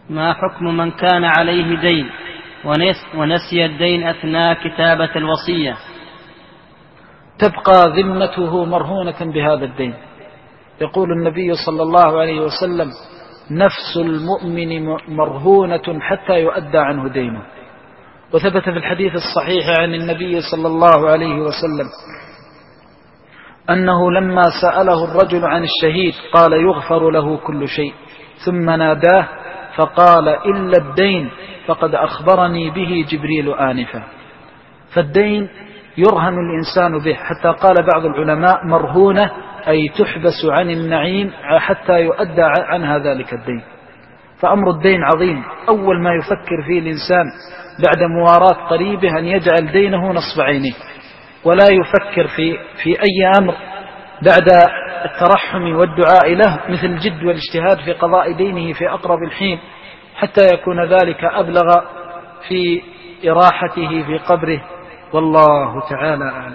ما حكم من كان عليه دين ونسي الدين أثناء كتابة الوصية؟ تبقى ذمته مرهونة بهذا الدين. يقول النبي صلى الله عليه وسلم: نفس المؤمن مرهونة حتى يؤدى عنه دينه. وثبت في الحديث الصحيح عن النبي صلى الله عليه وسلم أنه لما سأله الرجل عن الشهيد قال: يغفر له كل شيء، ثم ناداه فقال: إلا الدين فقد أخبرني به جبريل آنفا. فالدين يرهن الإنسان به، حتى قال بعض العلماء: مرهونة أي تحبس عن النعيم حتى يؤدى عنها ذلك الدين. فأمر الدين عظيم. أول ما يفكر فيه الإنسان بعد مواراة قريبه أن يجعل دينه نصب عينه، ولا يفكر في أي أمر بعد الترحم والدعاء له مثل الجد والاجتهاد في قضاء دينه في أقرب الحين، حتى يكون ذلك أبلغ في إراحته في قبره. والله تعالى أعلم.